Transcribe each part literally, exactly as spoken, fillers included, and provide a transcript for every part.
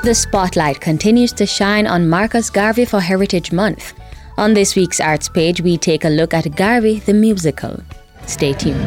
The spotlight continues to shine on Marcus Garvey for Heritage Month. On this week's Arts page, we take a look at Garvey the Musical. Stay tuned.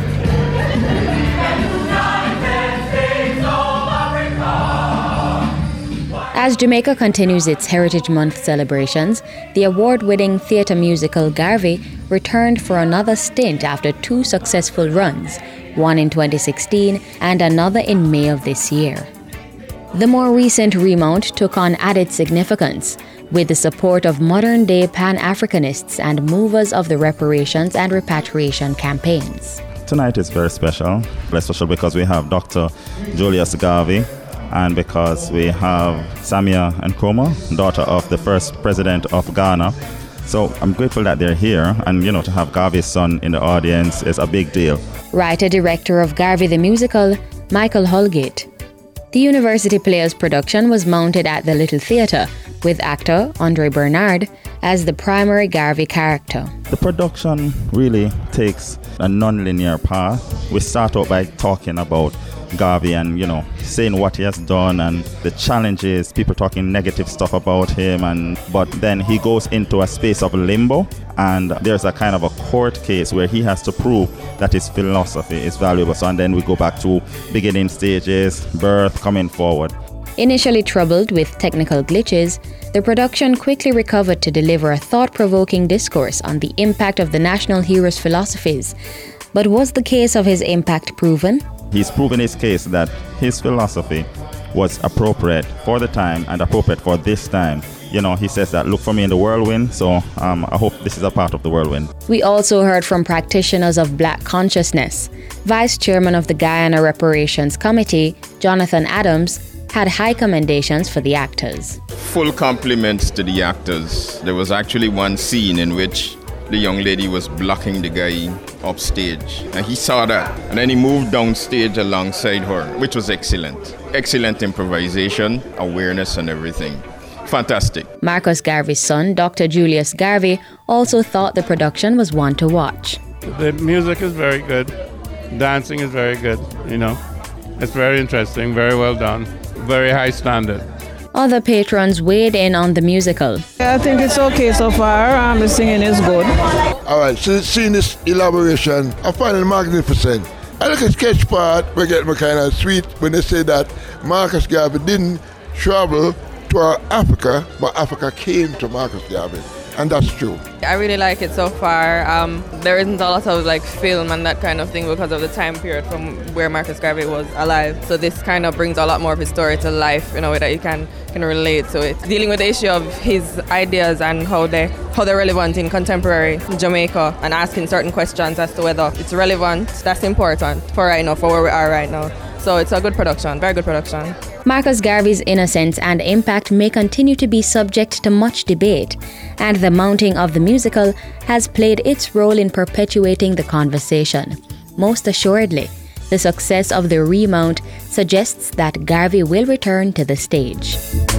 As Jamaica continues its Heritage Month celebrations, the award-winning theatre musical Garvey returned for another stint after two successful runs, one in twenty sixteen and another in May of this year. The more recent remount took on added significance, with the support of modern-day Pan-Africanists and movers of the reparations and repatriation campaigns. Tonight is very special, very special because we have Doctor Julius Garvey, and because we have Samia Nkrumah, daughter of the first president of Ghana. So I'm grateful that they're here, and you know, to have Garvey's son in the audience is a big deal. Writer-director of Garvey the Musical, Michael Holgate. The University Players production was mounted at the Little Theatre, with actor Andre Bernard as the primary Garvey character. The production really takes a non-linear path. We start out by talking about Garvey and, you know, saying what he has done and the challenges, people talking negative stuff about him, and but then he goes into a space of limbo, and there's a kind of a court case where he has to prove that his philosophy is valuable. So, and then we go back to beginning stages, birth, coming forward. Initially troubled with technical glitches, the production quickly recovered to deliver a thought-provoking discourse on the impact of the national hero's philosophies. But was the case of his impact proven? He's proven his case that his philosophy was appropriate for the time and appropriate for this time. You know, he says that, look for me in the whirlwind, so um, I hope this is a part of the whirlwind. We also heard from practitioners of Black consciousness. Vice Chairman of the Guyana Reparations Committee, Jonathan Adams, had high commendations for the actors. Full compliments to the actors. There was actually one scene in which the young lady was blocking the guy upstage, and he saw that, and then he moved downstage alongside her, which was excellent. Excellent improvisation, awareness and everything. Fantastic. Marcus Garvey's son, Doctor Julius Garvey, also thought the production was one to watch. The music is very good. Dancing is very good, you know. It's very interesting, very well done, very high standard. Other patrons weighed in on the musical. I think it's okay so far. Um, the singing is good. All right, so seeing this elaboration, I find it magnificent. I like a sketch part, we get me kind of sweet when they say that Marcus Garvey didn't travel to Africa, but Africa came to Marcus Garvey. And that's true. I really like it so far. Um, there isn't a lot of like film and that kind of thing because of the time period from where Marcus Garvey was alive. So this kind of brings a lot more of his story to life in a way that you can can relate to it. Dealing with the issue of his ideas and how they how they're relevant in contemporary Jamaica, and asking certain questions as to whether it's relevant. That's important for right now, for where we are right now. So it's a good production, very good production. Marcus Garvey's innocence and impact may continue to be subject to much debate, and the mounting of the musical has played its role in perpetuating the conversation. Most assuredly, the success of the remount suggests that Garvey will return to the stage.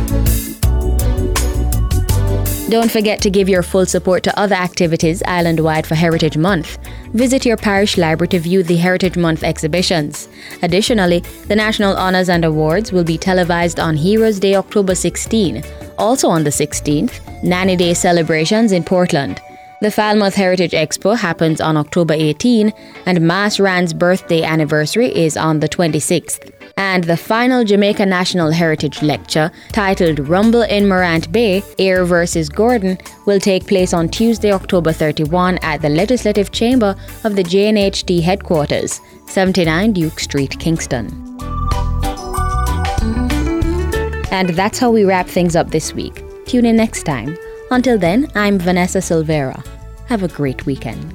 Don't forget to give your full support to other activities island-wide for Heritage Month. Visit your parish library to view the Heritage Month exhibitions. Additionally, the National Honours and Awards will be televised on Heroes Day October sixteenth. Also on the sixteenth, Nanny Day celebrations in Portland. The Falmouth Heritage Expo happens on October eighteenth, and Mas Rand's birthday anniversary is on the twenty-sixth. And the final Jamaica National Heritage Lecture, titled Rumble in Morant Bay, Eyre versus Gordon, will take place on Tuesday, October thirty-first at the Legislative Chamber of the J N H T headquarters, seventy-nine Duke Street, Kingston. And that's how we wrap things up this week. Tune in next time. Until then, I'm Vanessa Silvera. Have a great weekend.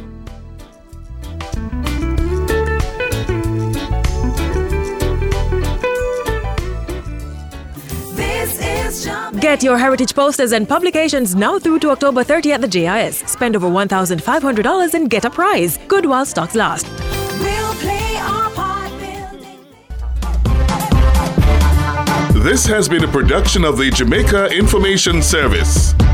Get your heritage posters and publications now through to October thirtieth at the J I S. Spend over one thousand five hundred dollars and get a prize. Good while stocks last. We'll play our part building. This has been a production of the Jamaica Information Service.